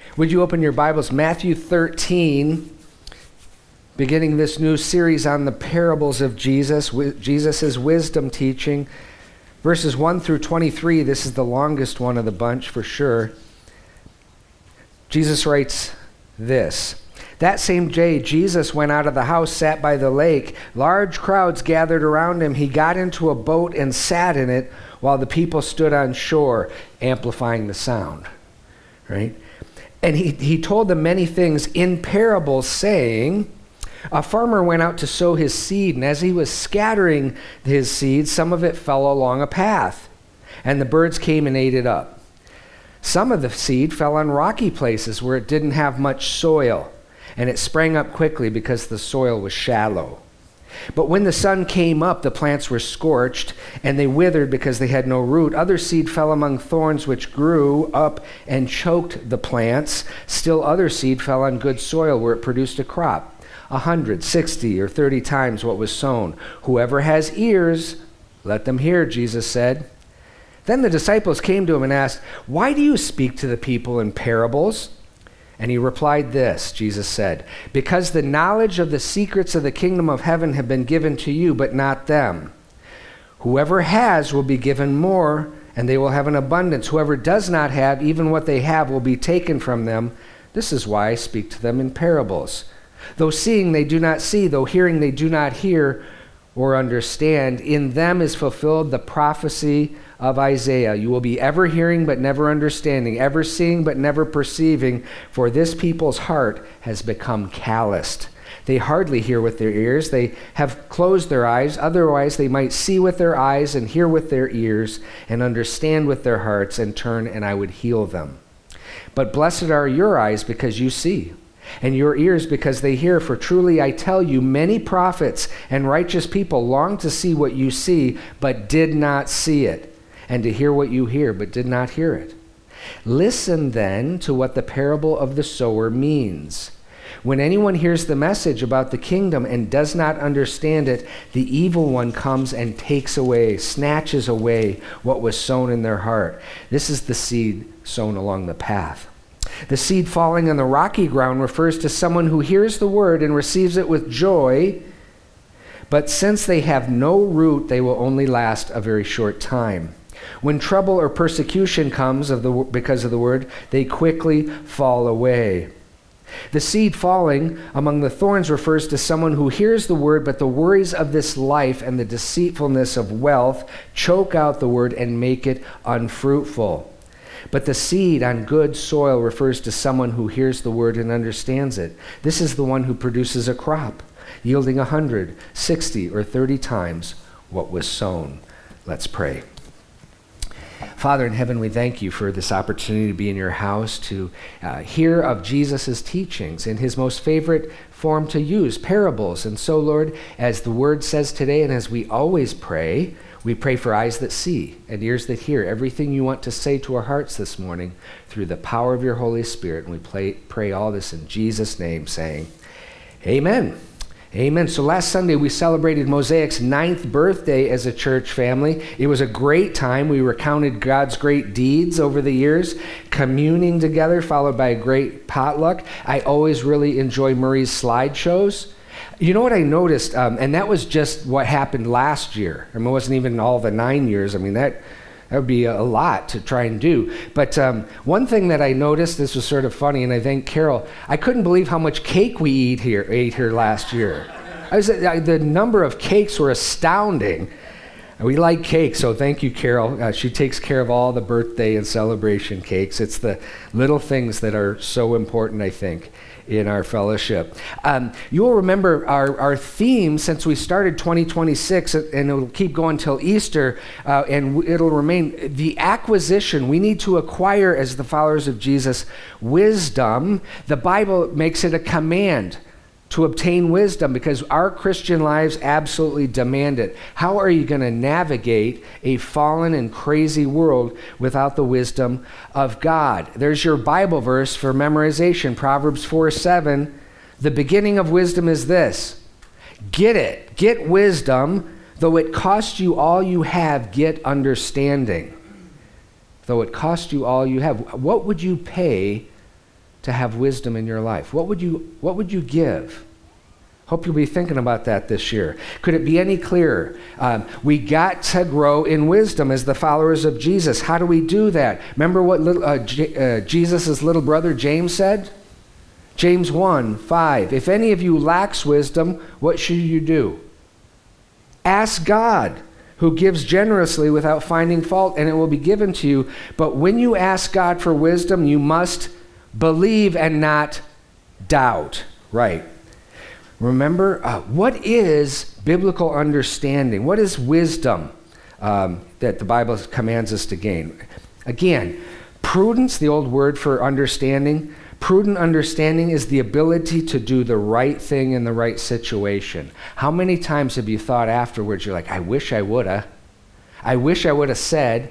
Would you open your Bibles, Matthew 13, beginning this new series on the parables of Jesus, Jesus' wisdom teaching. Verses 1 through 23, this is the longest one of the bunch for sure. Jesus writes this: That same day, Jesus went out of the house, sat by the lake. Large crowds gathered around him. He got into a boat and sat in it while the people stood on shore, amplifying the sound. Right? And he told them many things in parables, saying, a farmer went out to sow his seed, and as he was scattering his seed, some of it fell along a path, and the birds came and ate it up. Some of the seed fell on rocky places where it didn't have much soil, and it sprang up quickly because the soil was shallow. But when the sun came up, the plants were scorched, and they withered because they had no root. Other seed fell among thorns, which grew up and choked the plants. Still other seed fell on good soil, where it produced a crop, 100, 60, or 30 times what was sown. Whoever has ears, let them hear, Jesus said. Then the disciples came to him and asked, Why do you speak to the people in parables? And he replied this, Jesus said, Because the knowledge of the secrets of the kingdom of heaven have been given to you, but not them. Whoever has will be given more, and they will have an abundance. Whoever does not have, even what they have will be taken from them. This is why I speak to them in parables. Though seeing they do not see, though hearing they do not hear or understand, in them is fulfilled the prophecy of Isaiah. You will be ever hearing but never understanding, ever seeing but never perceiving, for this people's heart has become calloused. They hardly hear with their ears, they have closed their eyes, otherwise they might see with their eyes and hear with their ears and understand with their hearts and turn, and I would heal them. But blessed are your eyes because you see, and your ears because they hear. For truly I tell you, many prophets and righteous people long to see what you see, but did not see it, and to hear what you hear, but did not hear it. Listen then to what the parable of the sower means. When anyone hears the message about the kingdom and does not understand it, the evil one comes and takes away, snatches away what was sown in their heart. This is the seed sown along the path. The seed falling on the rocky ground refers to someone who hears the word and receives it with joy, but since they have no root, they will only last a very short time. When trouble or persecution comes because of the word, they quickly fall away. The seed falling among the thorns refers to someone who hears the word, but the worries of this life and the deceitfulness of wealth choke out the word and make it unfruitful. But the seed on good soil refers to someone who hears the word and understands it. This is the one who produces a crop, yielding 100, 60, or 30 times what was sown. Let's pray. Father in heaven, we thank you for this opportunity to be in your house, to hear of Jesus' teachings in his most favorite form to use, parables. And so, Lord, as the word says today, and as we always pray, we pray for eyes that see and ears that hear everything you want to say to our hearts this morning through the power of your Holy Spirit. And we pray all this in Jesus' name, saying, Amen. Amen. So last Sunday we celebrated Mosaic's 9th birthday as a church family. It was a great time. We recounted God's great deeds over the years, communing together, followed by a great potluck. I always really enjoy Murray's slideshows. You know what I noticed, and that was just what happened last year. I mean, it wasn't even all the 9 years. I mean, that would be a lot to try and do. But one thing that I noticed, this was sort of funny, and I thank Carol, I couldn't believe how much cake we ate here last year. The number of cakes were astounding. We like cake, so thank you, Carol. She takes care of all the birthday and celebration cakes. It's the little things that are so important, I think, in our fellowship. You will remember our theme since we started 2026, and it'll keep going till Easter, and it'll remain the acquisition. We need to acquire, as the followers of Jesus, wisdom. The Bible makes it a command to obtain wisdom because our Christian lives absolutely demand it. How are you going to navigate a fallen and crazy world without the wisdom of God? There's your Bible verse for memorization, Proverbs 4:7. The beginning of wisdom is this: get it, get wisdom, though it cost you all you have, get understanding. Though it cost you all you have. What would you pay to have wisdom in your life? What would you give? Hope you'll be thinking about that this year. Could it be any clearer? We got to grow in wisdom as the followers of Jesus. How do we do that? Remember what Jesus' little brother James said? James 1:5. If any of you lacks wisdom, what should you do? Ask God, who gives generously without finding fault, and it will be given to you. But when you ask God for wisdom, you must believe and not doubt. Right. Remember, what is biblical understanding? What is wisdom that the Bible commands us to gain? Again, prudence, the old word for understanding, prudent understanding is the ability to do the right thing in the right situation. How many times have you thought afterwards, you're like, I wish I woulda. I wish I would have said,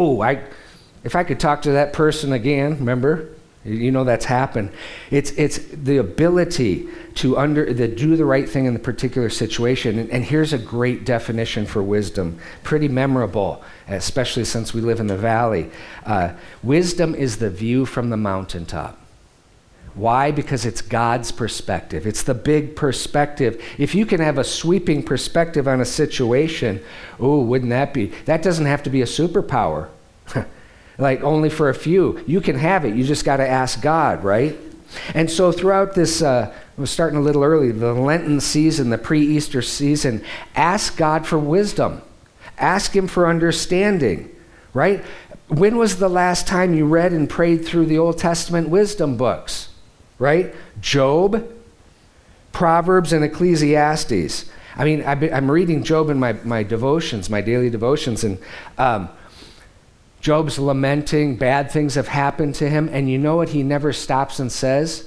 if I could talk to that person again, remember? You know that's happened. It's the ability to do the right thing in the particular situation. And here's a great definition for wisdom, pretty memorable, especially since we live in the valley. Wisdom is the view from the mountaintop. Why? Because it's God's perspective. It's the big perspective. If you can have a sweeping perspective on a situation, wouldn't that be? That doesn't have to be a superpower. Like only for a few. You can have it. You just got to ask God, right? And so throughout this, we're starting a little early, the Lenten season, the pre-Easter season, ask God for wisdom. Ask Him for understanding, right? When was the last time you read and prayed through the Old Testament wisdom books, right? Job, Proverbs, and Ecclesiastes. I mean, I'm reading Job in my devotions, my daily devotions, and Job's lamenting, bad things have happened to him, and you know what he never stops and says?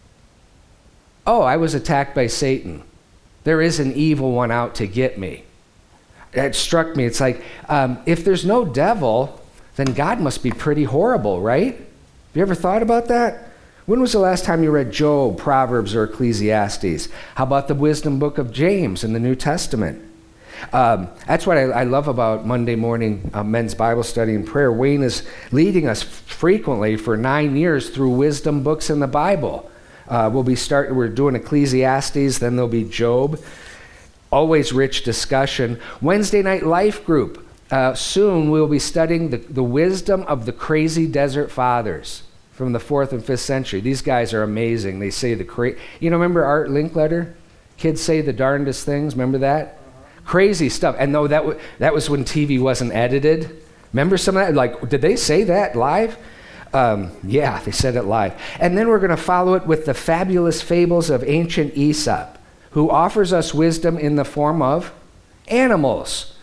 I was attacked by Satan. There is an evil one out to get me. It struck me. It's like, if there's no devil, then God must be pretty horrible, right? Have you ever thought about that? When was the last time you read Job, Proverbs, or Ecclesiastes? How about the wisdom book of James in the New Testament? That's what I love about Monday morning men's Bible study and prayer. Wayne is leading us frequently for 9 years through wisdom books in the Bible. We're doing Ecclesiastes, then there'll be Job. Always rich discussion. Wednesday night life group. Soon we'll be studying the wisdom of the crazy desert fathers from the 4th and 5th century. These guys are amazing. They say remember Art Linkletter? Kids say the darndest things. Remember that? Crazy stuff. And no, that was when TV wasn't edited. Remember some of that? Like, did they say that live? Yeah, they said it live. And then we're going to follow it with the fabulous fables of ancient Aesop, who offers us wisdom in the form of animals.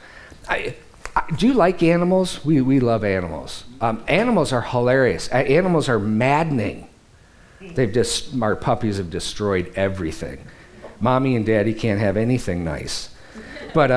Do you like animals? We love animals. Animals are hilarious. Animals are maddening. Our puppies have destroyed everything. Mommy and Daddy can't have anything nice. But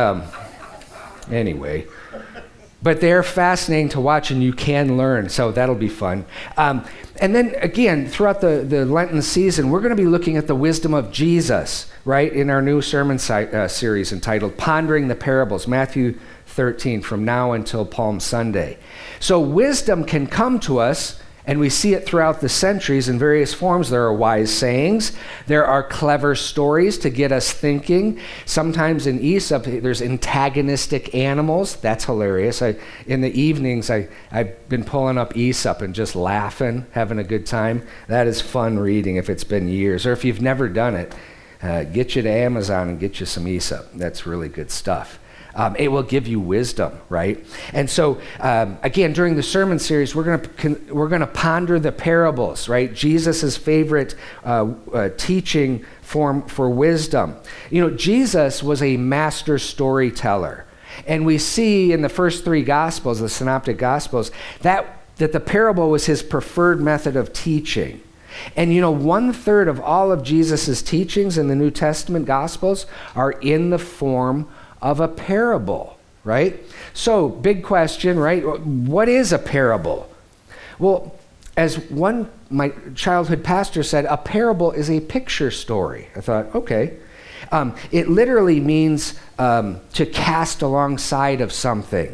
anyway, but they're fascinating to watch, and you can learn, so that'll be fun. And then again, throughout the Lenten season, we're going to be looking at the wisdom of Jesus, right, in our new sermon series entitled Pondering the Parables, Matthew 13, from now until Palm Sunday. So wisdom can come to us, and we see it throughout the centuries in various forms. There are wise sayings. There are clever stories to get us thinking. Sometimes in Aesop, there's antagonistic animals. That's hilarious. In the evenings, I've been pulling up Aesop and just laughing, having a good time. That is fun reading if it's been years. Or if you've never done it, get you to Amazon and get you some Aesop. That's really good stuff. It will give you wisdom, right? And so, again, during the sermon series, we're going to ponder the parables, right? Jesus' favorite teaching form for wisdom. You know, Jesus was a master storyteller, and we see in the first 3 Gospels, the Synoptic Gospels, that the parable was his preferred method of teaching. And 1/3 of all of Jesus' teachings in the New Testament Gospels are in the form of a parable, right? So, big question, right? What is a parable? Well, as my childhood pastor said, a parable is a picture story. I thought, okay. It literally means to cast alongside of something.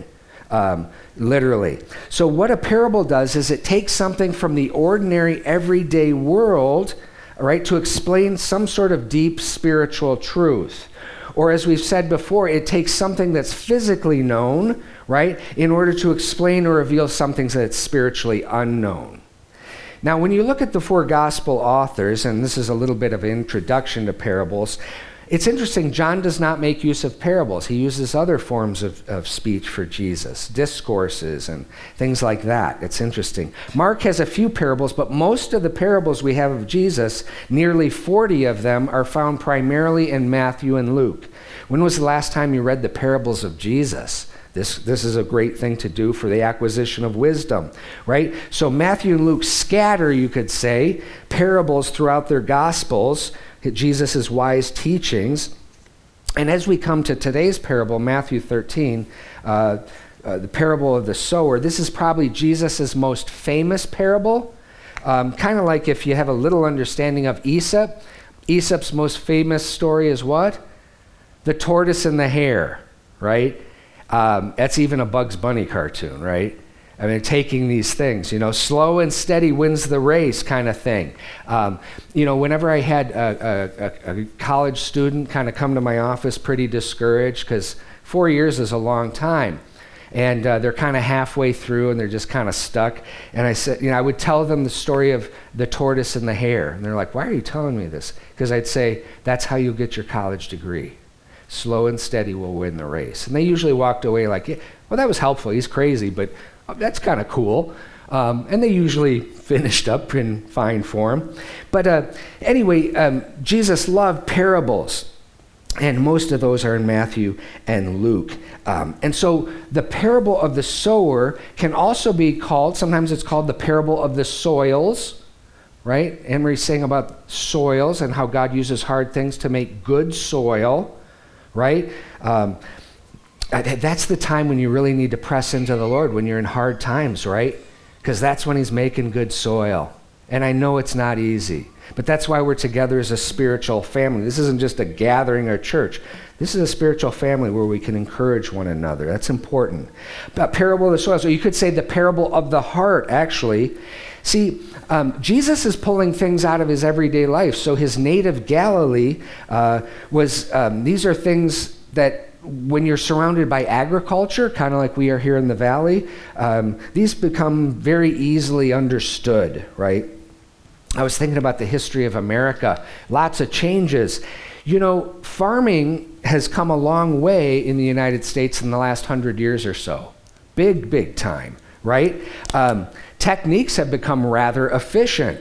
literally. So what a parable does is it takes something from the ordinary, everyday world, right, to explain some sort of deep spiritual truth. Or as we've said before, it takes something that's physically known, right, in order to explain or reveal something that's spiritually unknown. Now, when you look at the four gospel authors, and this is a little bit of an introduction to parables, it's interesting, John does not make use of parables. He uses other forms of speech for Jesus, discourses and things like that. It's interesting. Mark has a few parables, but most of the parables we have of Jesus, nearly 40 of them, are found primarily in Matthew and Luke. When was the last time you read the parables of Jesus? This is a great thing to do for the acquisition of wisdom, right? So Matthew and Luke scatter, you could say, parables throughout their gospels, Jesus' wise teachings. And as we come to today's parable, Matthew 13, the parable of the sower, this is probably Jesus' most famous parable. Kind of like if you have a little understanding of Aesop. Aesop's most famous story is what? The tortoise and the hare, right? That's even a Bugs Bunny cartoon, right? I mean, taking these things, slow and steady wins the race kind of thing. Whenever I had a college student kind of come to my office pretty discouraged, because 4 years is a long time, and they're kind of halfway through and they're just kind of stuck. And I said, I would tell them the story of the tortoise and the hare. And they're like, why are you telling me this? Because I'd say, that's how you'll get your college degree. Slow and steady will win the race. And they usually walked away like, yeah, well, that was helpful. He's crazy, but that's kind of cool. And they usually finished up in fine form. But anyway, Jesus loved parables. And most of those are in Matthew and Luke. And so the parable of the sower can also be called, sometimes it's called the parable of the soils, right? Emery's saying about soils and how God uses hard things to make good soil. Right? That's the time when you really need to press into the Lord, when you're in hard times, right? Because that's when he's making good soil. And I know it's not easy, but that's why we're together as a spiritual family. This isn't just a gathering or church. This is a spiritual family where we can encourage one another. That's important. But parable of the soil, so you could say the parable of the heart, actually. See, Jesus is pulling things out of his everyday life. So his native Galilee these are things that when you're surrounded by agriculture, kind of like we are here in the valley, these become very easily understood, right? I was thinking about the history of America. Lots of changes. Farming has come a long way in the United States in the last 100 years or so. Big time, right? Techniques have become rather efficient.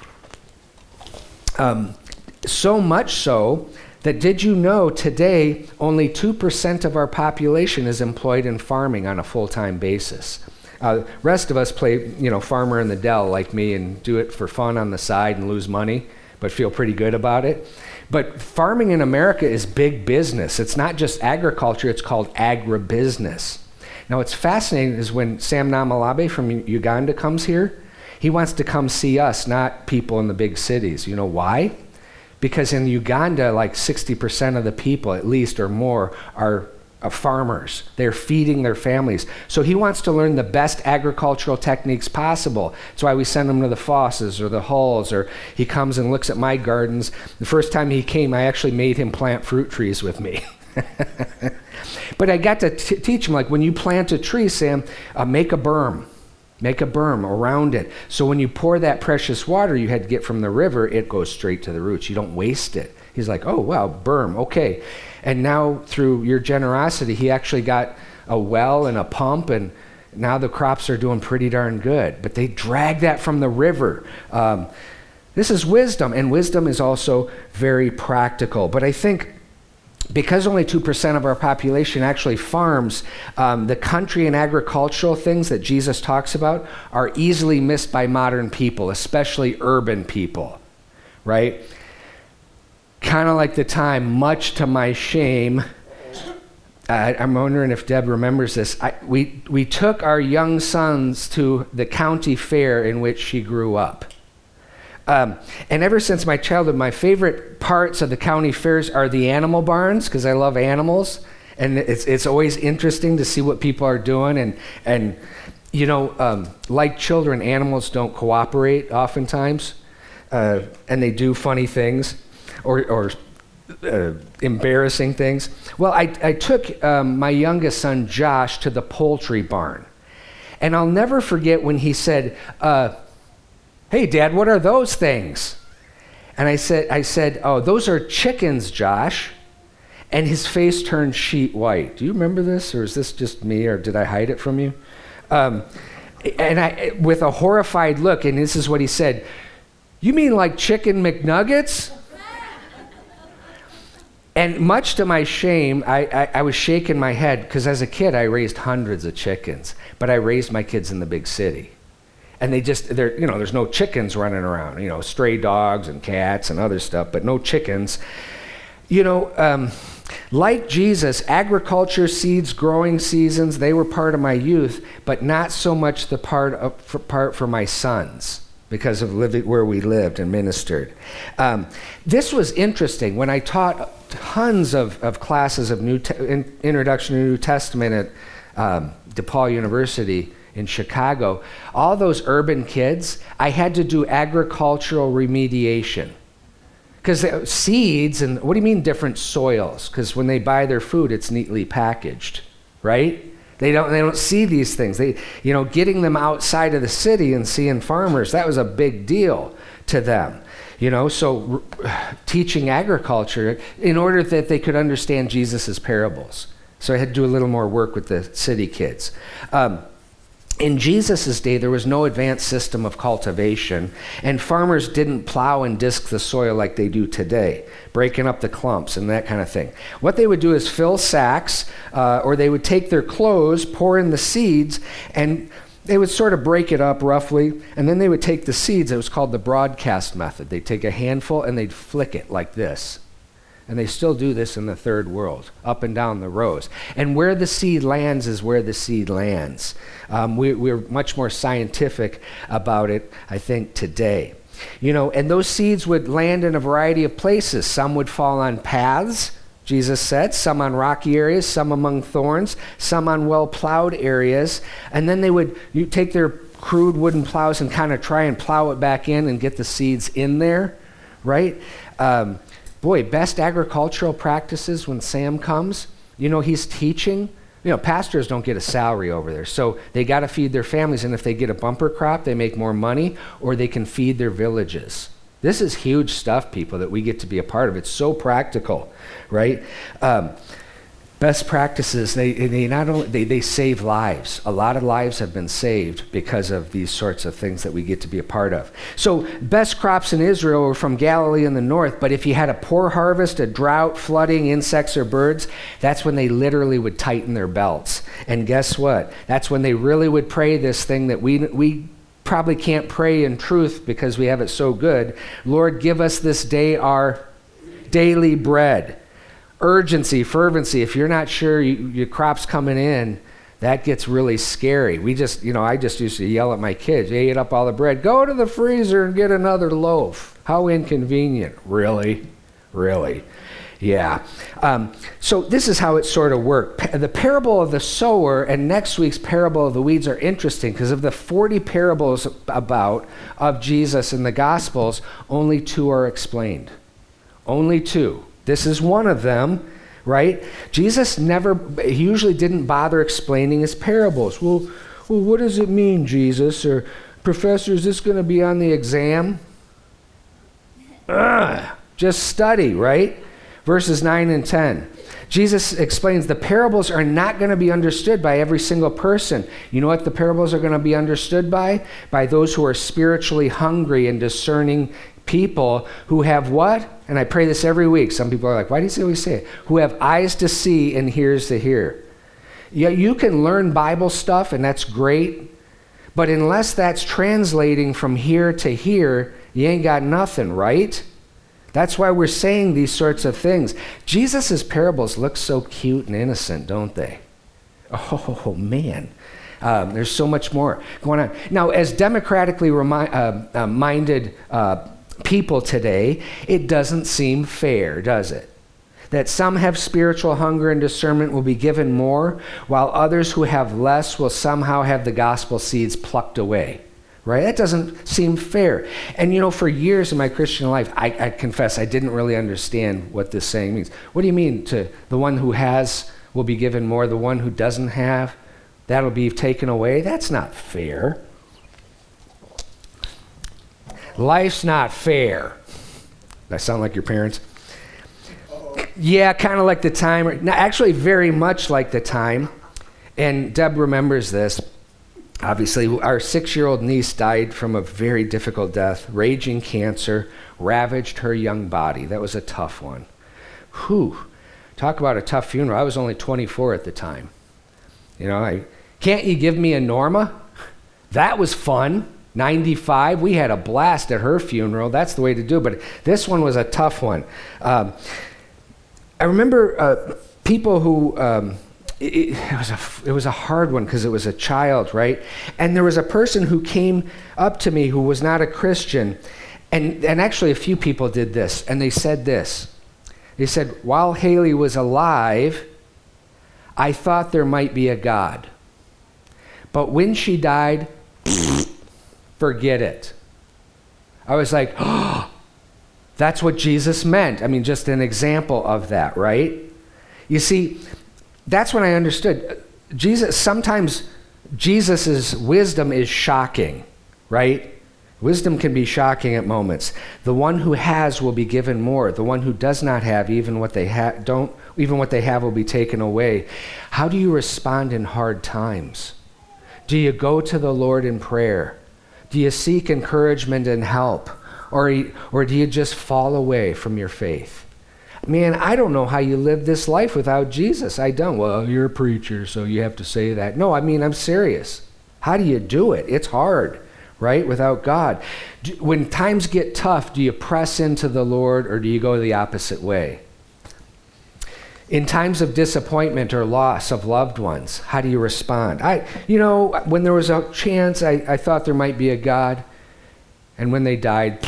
So much so that did you know today only 2% of our population is employed in farming on a full-time basis. Rest of us play, farmer in the Dell like me and do it for fun on the side and lose money, but feel pretty good about it. But farming in America is big business. It's not just agriculture, it's called agribusiness. Now, what's fascinating is when Sam Namalabe from Uganda comes here, he wants to come see us, not people in the big cities. You know why? Because in Uganda, like 60% of the people, at least or more, are farmers. They're feeding their families. So he wants to learn the best agricultural techniques possible. That's why we send him to the Fosses or the Hulls, or he comes and looks at my gardens. The first time he came, I actually made him plant fruit trees with me. But I got to teach him, like, when you plant a tree, Sam, make a berm. Make a berm around it. So when you pour that precious water you had to get from the river, it goes straight to the roots. You don't waste it. He's like, oh, wow, berm, okay. And now through your generosity, he actually got a well and a pump, and now the crops are doing pretty darn good. But they drag that from the river. This is wisdom, and wisdom is also very practical. But I think because only 2% of our population actually farms, the country and agricultural things that Jesus talks about are easily missed by modern people, especially urban people, right? Kind of like the time, much to my shame, I'm wondering if Deb remembers this. We took our young sons to the county fair in which she grew up. And ever since my childhood, my favorite parts of the county fairs are the animal barns, because I love animals, And it's always interesting to see what people are doing. And like children, animals don't cooperate oftentimes, and they do funny things or embarrassing things. Well, I took my youngest son, Josh, to the poultry barn. And I'll never forget when he said, "Hey, Dad, what are those things?" And I said, "Oh, those are chickens, Josh." And his face turned sheet white. Do you remember this, or is this just me, or did I hide it from you? And I, with a horrified look, and this is what he said, "You mean like chicken McNuggets?" And much to my shame, I was shaking my head, because as a kid, I raised hundreds of chickens, but I raised my kids in the big city. And there's no chickens running around, stray dogs and cats and other stuff, but no chickens. Like Jesus, agriculture, seeds, growing seasons, they were part of my youth, but not so much the part for my sons, because of living where we lived and ministered. This was interesting. When I taught tons of classes of Introduction to New Testament at DePaul University in Chicago, all those urban kids, I had to do agricultural remediation. Because seeds, and what do you mean different soils? Because when they buy their food, it's neatly packaged, right? They don't see these things. Getting them outside of the city and seeing farmers, that was a big deal to them. So teaching agriculture in order that they could understand Jesus' parables. So I had to do a little more work with the city kids. In Jesus' day, there was no advanced system of cultivation, and farmers didn't plow and disc the soil like they do today, breaking up the clumps and that kind of thing. What they would do is fill sacks, or they would take their clothes, pour in the seeds, and they would sort of break it up roughly, and then they would take the seeds. It was called the broadcast method. They'd take a handful and they'd flick it like this. And they still do this in the third world, up and down the rows. And where the seed lands is where the seed lands. We're much more scientific about it, I think, today. And those seeds would land in a variety of places. Some would fall on paths, Jesus said, some on rocky areas, some among thorns, some on well-plowed areas. And then you take their crude wooden plows and kind of try and plow it back in and get the seeds in there, right? Best agricultural practices when Sam comes, he's teaching. Pastors don't get a salary over there, so they got to feed their families, and if they get a bumper crop, they make more money, or they can feed their villages. This is huge stuff, people, that we get to be a part of. It's so practical, right? Best practices, they save lives. A lot of lives have been saved because of these sorts of things that we get to be a part of. So best crops in Israel were from Galilee in the north, but if you had a poor harvest, a drought, flooding, insects, or birds, that's when they literally would tighten their belts. And guess what? That's when they really would pray this thing that we probably can't pray in truth because we have it so good. Lord, give us this day our daily bread. Urgency, fervency. If you're not sure your crop's coming in, that gets really scary. I just used to yell at my kids, "You ate up all the bread. Go to the freezer and get another loaf." How inconvenient. Really? Yeah. So this is how it sort of worked. The parable of the sower and next week's parable of the weeds are interesting because of the 40 parables of Jesus in the Gospels, only 2 are explained. Only 2. This is one of them, right? Jesus he usually didn't bother explaining his parables. Well, what does it mean, Jesus? Or, Professor, is this going to be on the exam? Just study, right? Verses 9 and 10. Jesus explains the parables are not going to be understood by every single person. You know what the parables are going to be understood by? By those who are spiritually hungry and discerning people who have what? And I pray this every week. Some people are like, why do you always say it? Who have eyes to see and ears to hear. Yeah, you can learn Bible stuff, and that's great. But unless that's translating from here to here, you ain't got nothing, right? That's why we're saying these sorts of things. Jesus' parables look so cute and innocent, don't they? Oh, man. There's so much more going on. Now, as democratically minded people today, it doesn't seem fair, does it? that some have spiritual hunger and discernment will be given more, while others who have less will somehow have the gospel seeds plucked away. Right? That doesn't seem fair. And for years in my Christian life, I confess I didn't really understand what this saying means. What do you mean to the one who has will be given more, the one who doesn't have, that'll be taken away? That's not fair. Life's not fair. Does that sound like your parents? Yeah, kind of like the time. No, actually, very much like the time. And Deb remembers this. Obviously, our 6-year-old niece died from a very difficult death. Raging cancer ravaged her young body. That was a tough one. Whew. Talk about a tough funeral. I was only 24 at the time. Can't you give me a Norma? That was fun. 95. We had a blast at her funeral. That's the way to do it. But this one was a tough one. I remember people who... It was a hard one because it was a child, right? And there was a person who came up to me who was not a Christian, and actually a few people did this, and they said this. They said, while Haley was alive, I thought there might be a God. But when she died, forget it. I was like, oh, that's what Jesus meant. I mean, just an example of that, right? You see, that's when I understood. Sometimes Jesus' wisdom is shocking, right? Wisdom can be shocking at moments. The one who has will be given more. The one who does not have, even what they have will be taken away. How do you respond in hard times? Do you go to the Lord in prayer? Do you seek encouragement and help? Or do you just fall away from your faith? Man, I don't know how you live this life without Jesus. I don't. Well, you're a preacher, so you have to say that. No, I mean, I'm serious. How do you do it? It's hard, right, without God. When times get tough, do you press into the Lord or do you go the opposite way? In times of disappointment or loss of loved ones, how do you respond? When there was a chance, I thought there might be a God, and when they died,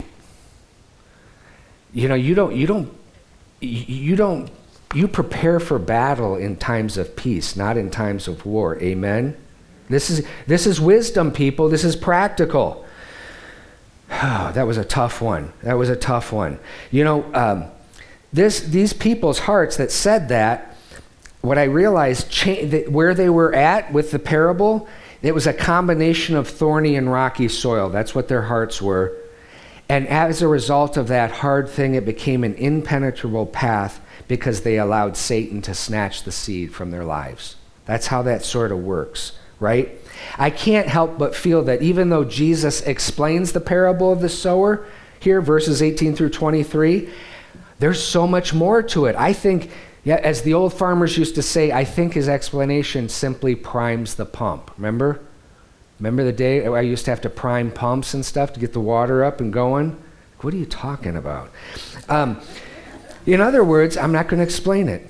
you prepare for battle in times of peace, not in times of war. Amen? This is wisdom, people. This is practical. Oh, that was a tough one. These people's hearts that said that, what I realized, where they were at with the parable, it was a combination of thorny and rocky soil. That's what their hearts were. And as a result of that hard thing, it became an impenetrable path because they allowed Satan to snatch the seed from their lives. That's how that sort of works, right? I can't help but feel that even though Jesus explains the parable of the sower here, verses 18 through 23, there's so much more to it. I think, as the old farmers used to say, I think his explanation simply primes the pump. Remember the day I used to have to prime pumps and stuff to get the water up and going? What are you talking about? In other words, I'm not going to explain it.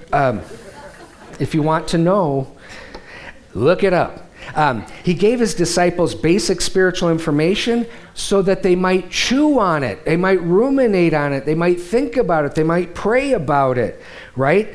If you want to know, look it up. He gave his disciples basic spiritual information so that they might chew on it, they might ruminate on it, they might think about it, they might pray about it, right?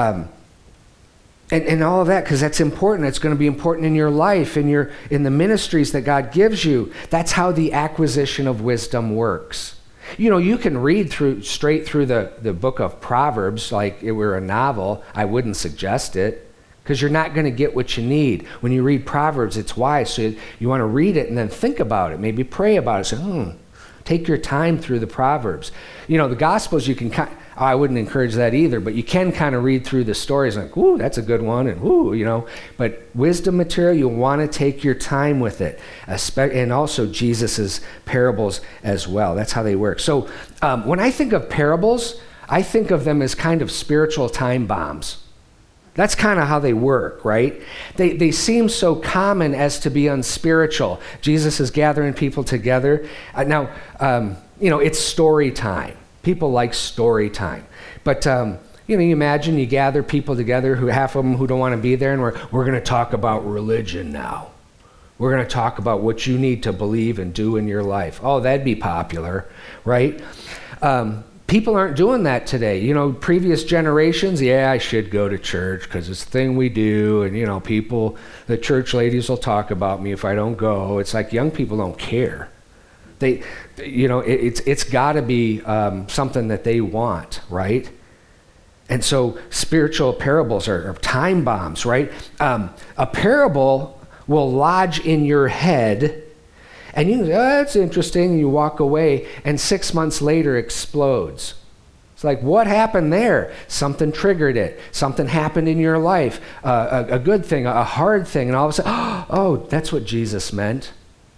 And all of that, because that's important. It's going to be important in your life, in the ministries that God gives you. That's how the acquisition of wisdom works. You can read straight through the book of Proverbs like it were a novel. I wouldn't suggest it, because you're not going to get what you need. When you read Proverbs, it's wise. So you want to read it and then think about it. Maybe pray about it. Say, take your time through the Proverbs. The Gospels, you can I wouldn't encourage that either, but you can kind of read through the stories like, ooh, that's a good one, and ooh, But wisdom material, you want to take your time with it, and also Jesus's parables as well. That's how they work. So when I think of parables, I think of them as kind of spiritual time bombs. That's kind of how they work, right? They seem so common as to be unspiritual. Jesus is gathering people together. It's story time. People like story time. But, you imagine you gather people together, half of them who don't want to be there, and we're going to talk about religion now. We're going to talk about what you need to believe and do in your life. Oh, that'd be popular, right? People aren't doing that today. You know, previous generations, yeah, I should go to church because it's the thing we do. And, you know, people, the church ladies will talk about me if I don't go. It's like young people don't care. They, you know, it's got to be something that they want, right? And so spiritual parables are time bombs, right? A parable will lodge in your head, and you say, oh, that's interesting, and you walk away, and 6 months later explodes. It's like, what happened there? Something triggered it. Something happened in your life, a good thing, a hard thing, and all of a sudden, oh, that's what Jesus meant.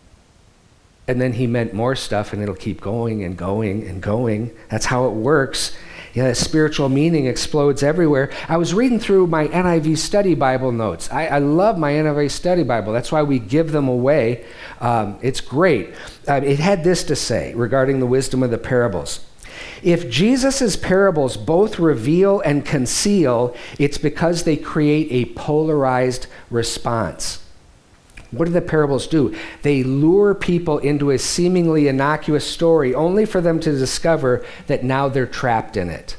And then he meant more stuff, and it'll keep going and going and going. That's how it works. Yeah, that spiritual meaning explodes everywhere. I was reading through my NIV Study Bible notes. I love my NIV Study Bible. That's why we give them away. It's great. It had this to say regarding the wisdom of the parables. If Jesus' parables both reveal and conceal, it's because they create a polarized response. What do the parables do? They lure people into a seemingly innocuous story only for them to discover that now they're trapped in it.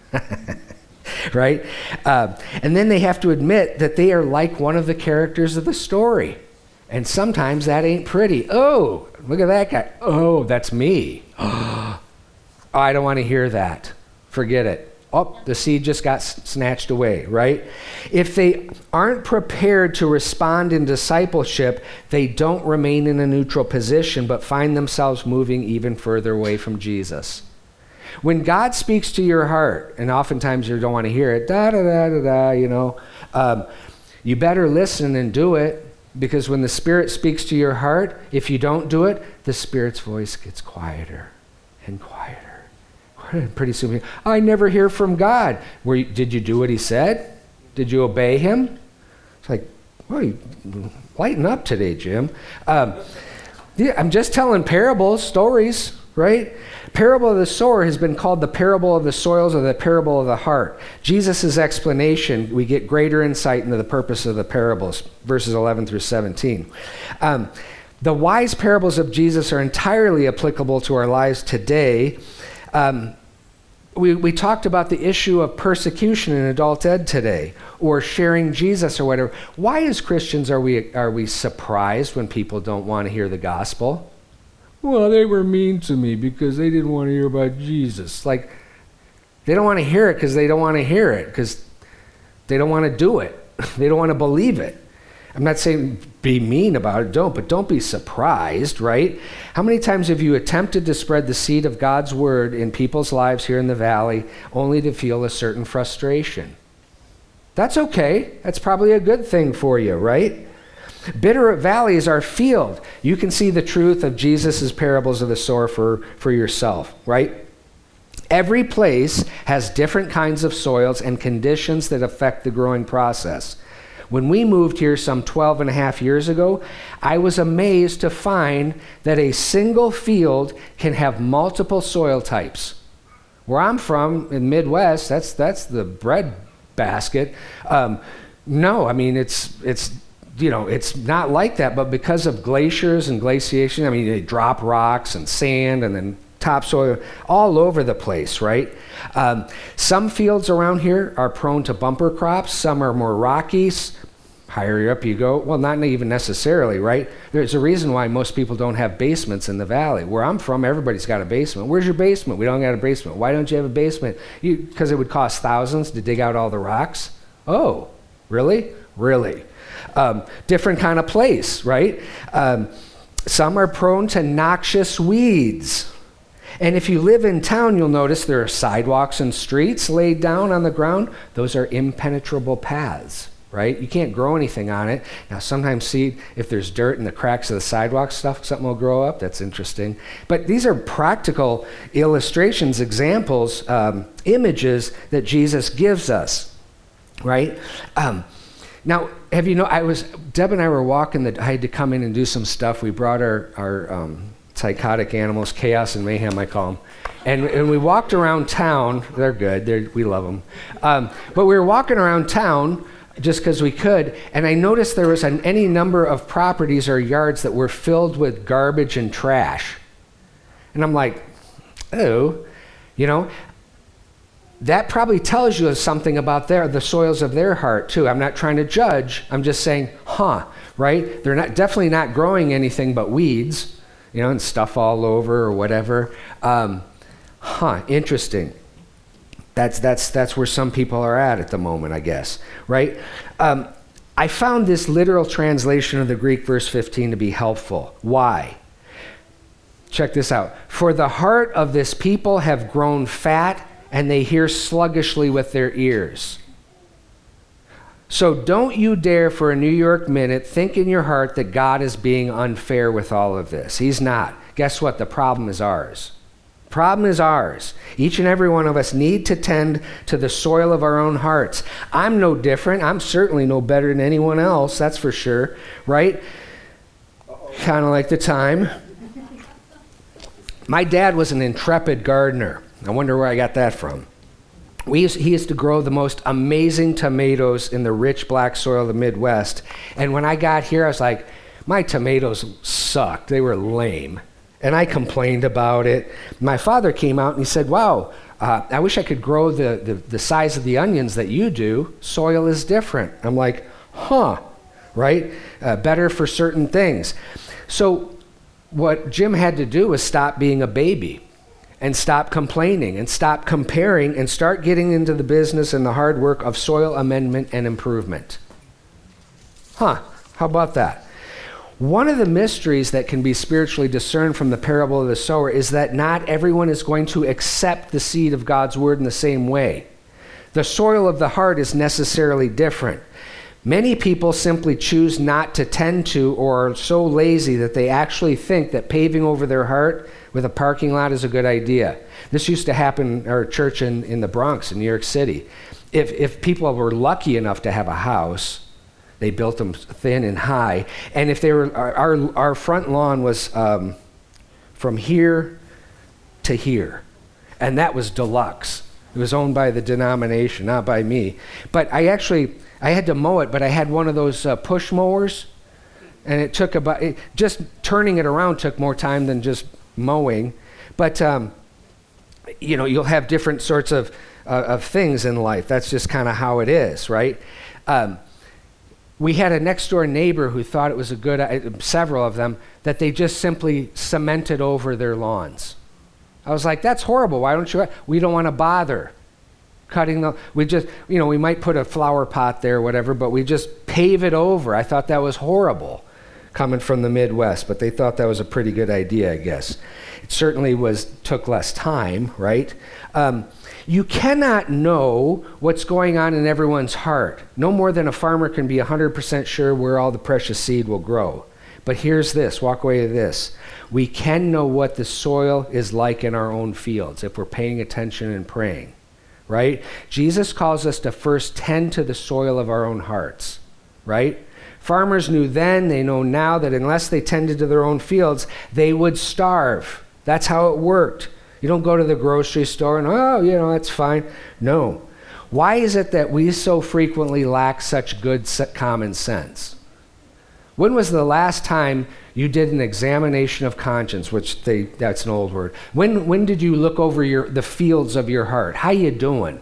Right? And then they have to admit that they are like one of the characters of the story. And sometimes that ain't pretty. Oh, look at that guy. Oh, that's me. Oh, I don't want to hear that. Forget it. Oh, the seed just got snatched away, right? If they aren't prepared to respond in discipleship, they don't remain in a neutral position, but find themselves moving even further away from Jesus. When God speaks to your heart, and oftentimes you don't want to hear it, you know, you better listen and do it, because when the Spirit speaks to your heart, if you don't do it, the Spirit's voice gets quieter and quieter. Pretty soon, I never hear from God. Did you do what he said? Did you obey him? It's like, well, you lighten up today, Jim. Yeah, I'm just telling parables, stories, right? Parable of the sower has been called the parable of the soils or the parable of the heart. Jesus' explanation, we get greater insight into the purpose of the parables, verses 11 through 17. The wise parables of Jesus are entirely applicable to our lives today. We talked about the issue of persecution in adult ed today, or sharing Jesus or whatever. Why as Christians are we surprised when people don't want to hear the gospel? Well, they were mean to me because they didn't want to hear about Jesus. Like, they don't want to hear it because they don't want to hear it, because they don't want to do it. They don't want to believe it. I'm not saying be mean about it, but don't be surprised, right? How many times have you attempted to spread the seed of God's word in people's lives here in the valley only to feel a certain frustration? That's okay. That's probably a good thing for you, right? Bitter Valley is our field. You can see the truth of Jesus' parables of the sower for yourself, right? Every place has different kinds of soils and conditions that affect the growing process. When we moved here some 12 and a half years ago, I was amazed to find that a single field can have multiple soil types. Where I'm from, in Midwest, that's the bread basket. No, I mean, it's not like that, but because of glaciers and glaciation, I mean, they drop rocks and sand and then topsoil all over the place, right? Some fields around here are prone to bumper crops. Some are more rocky. Higher up you go. Well, not even necessarily, right? There's a reason why most people don't have basements in the valley. Where I'm from, everybody's got a basement. Where's your basement? We don't got a basement. Why don't you have a basement? Because it would cost thousands to dig out all the rocks. Oh, really? Really? Different kind of place, right? Some are prone to noxious weeds. And if you live in town, you'll notice there are sidewalks and streets laid down on the ground. Those are impenetrable paths, right? You can't grow anything on it. Now, sometimes see if there's dirt in the cracks of the sidewalk stuff, something will grow up. That's interesting. But these are practical illustrations, examples, images that Jesus gives us, right? Now, have you know, Deb and I were walking, I had to come in and do some stuff. We brought our psychotic animals, chaos and mayhem, I call them. And we walked around town. They're good. We love them. But we were walking around town just because we could, and I noticed there was any number of properties or yards that were filled with garbage and trash. And I'm like, oh, You know, that probably tells you something about the soils of their heart too. I'm not trying to judge. I'm just saying, right? They're definitely not growing anything but weeds, you know, and stuff all over or whatever. Interesting. That's where some people are at the moment, I guess, right? I found this literal translation of the Greek verse 15 to be helpful. Why? Check this out. For the heart of this people have grown fat, and they hear sluggishly with their ears. So don't you dare for a New York minute think in your heart that God is being unfair with all of this. He's not. Guess what? The problem is ours. Problem is ours. Each and every one of us need to tend to the soil of our own hearts. I'm no different. I'm certainly no better than anyone else, that's for sure, right? Kind of like the time. My dad was an intrepid gardener. I wonder where I got that from. He used to grow the most amazing tomatoes in the rich black soil of the Midwest. And when I got here, I was like, my tomatoes sucked. They were lame. And I complained about it. My father came out and he said, wow, I wish I could grow the size of the onions that you do. Soil is different. I'm like, right? Better for certain things. So what Jim had to do was stop being a baby and stop complaining and stop comparing and start getting into the business and the hard work of soil amendment and improvement. How about that? One of the mysteries that can be spiritually discerned from the parable of the sower is that not everyone is going to accept the seed of God's word in the same way. The soil of the heart is necessarily different. Many people simply choose not to tend to or are so lazy that they actually think that paving over their heart with a parking lot is a good idea. This used to happen in our church in the Bronx, in New York City. If people were lucky enough to have a house, they built them thin and high. And if they were, our front lawn was from here to here. And that was deluxe. It was owned by the denomination, not by me. But I had to mow it, but I had one of those push mowers. And it took just turning it around took more time than just mowing. But, you'll have different sorts of things in life. That's just kind of how it is, right? We had a next door neighbor who thought it was a good, several of them, that they just simply cemented over their lawns. I was like, that's horrible. Why don't you? We don't want to bother cutting we just, we might put a flower pot there or whatever, but we just pave it over. I thought that was horrible coming from the Midwest, but they thought that was a pretty good idea, I guess. It certainly took less time, right? You cannot know what's going on in everyone's heart. No more than a farmer can be 100% sure where all the precious seed will grow. But here's this, walk away with this. We can know what the soil is like in our own fields if we're paying attention and praying, right? Jesus calls us to first tend to the soil of our own hearts, right? Farmers knew then, they know now that unless they tended to their own fields, they would starve. That's how it worked. You don't go to the grocery store and, that's fine. No. Why is it that we so frequently lack such good common sense? When was the last time you did an examination of conscience, that's an old word. When did you look over the fields of your heart? How you doing?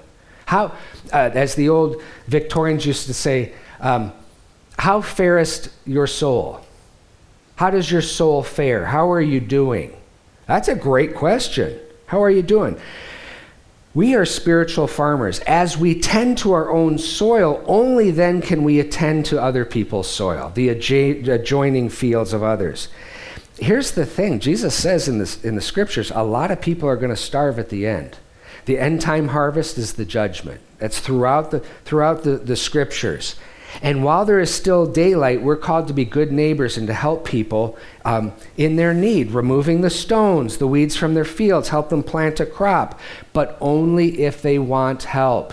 As the old Victorians used to say, how farest your soul? How does your soul fare? How are you doing? That's a great question. How are you doing? We are spiritual farmers. As we tend to our own soil, only then can we attend to other people's soil, the adjoining fields of others. Here's the thing. Jesus says in the scriptures, a lot of people are going to starve at the end. The end time harvest is the judgment. That's throughout the scriptures. And while there is still daylight, we're called to be good neighbors and to help people in their need, removing the stones, the weeds from their fields, help them plant a crop, but only if they want help.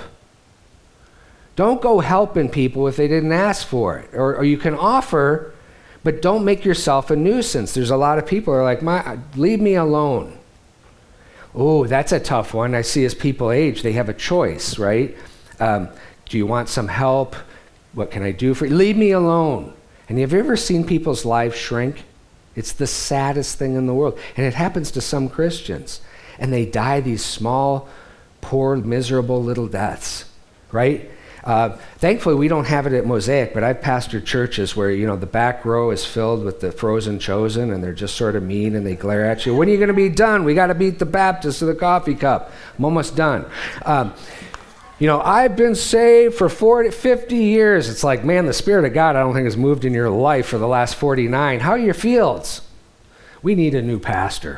Don't go helping people if they didn't ask for it. Or you can offer, but don't make yourself a nuisance. There's a lot of people who are like, leave me alone. Oh, that's a tough one. I see as people age, they have a choice, right? Do you want some help? What can I do for you? Leave me alone. And have you ever seen people's lives shrink? It's the saddest thing in the world. And it happens to some Christians. and they die these small, poor, miserable little deaths, right? Thankfully, we don't have it at Mosaic, but I've pastored churches where, the back row is filled with the frozen chosen, and they're just sort of mean, and they glare at you. When are you going to be done? We got to beat the Baptist to the coffee cup. I'm almost done. I've been saved for 50 years. It's like, man, the Spirit of God, I don't think has moved in your life for the last 49. How are your fields? We need a new pastor.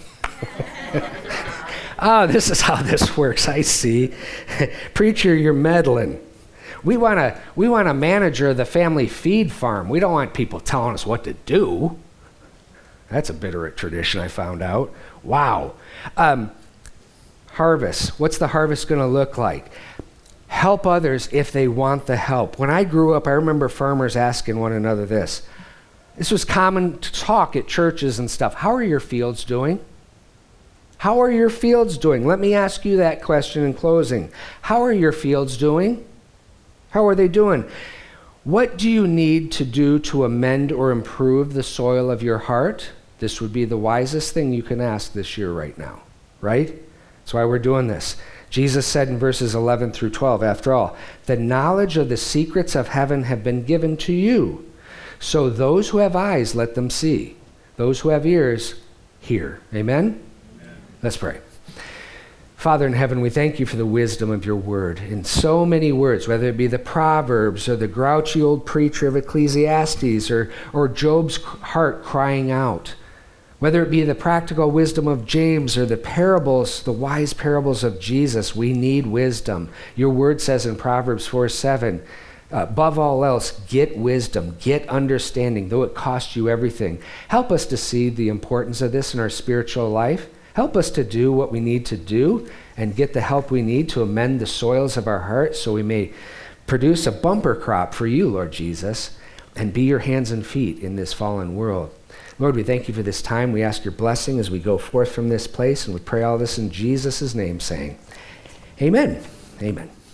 Oh, this is how this works. I see. Preacher, you're meddling. We want a manager of the family feed farm. We don't want people telling us what to do. That's a bitter tradition, I found out. Wow. Harvest. What's the harvest going to look like? Help others if they want the help. When I grew up, I remember farmers asking one another this. This was common to talk at churches and stuff. How are your fields doing? How are your fields doing? Let me ask you that question in closing. How are your fields doing? How are they doing? What do you need to do to amend or improve the soil of your heart? This would be the wisest thing you can ask this year right now, right? That's why we're doing this. Jesus said in verses 11 through 12, after all, the knowledge of the secrets of heaven have been given to you. So those who have eyes, let them see. Those who have ears, hear. Amen? Amen. Let's pray. Father in heaven, we thank you for the wisdom of your word in so many words, whether it be the Proverbs or the grouchy old preacher of Ecclesiastes or Job's heart crying out, whether it be the practical wisdom of James or the parables, the wise parables of Jesus. We need wisdom. Your word says in Proverbs 4:7, above all else, get wisdom, get understanding, though it costs you everything. Help us to see the importance of this in our spiritual life. Help us to do what we need to do and get the help we need to amend the soils of our hearts so we may produce a bumper crop for you, Lord Jesus, and be your hands and feet in this fallen world. Lord, we thank you for this time. We ask your blessing as we go forth from this place, and we pray all this in Jesus' name, saying, amen. Amen.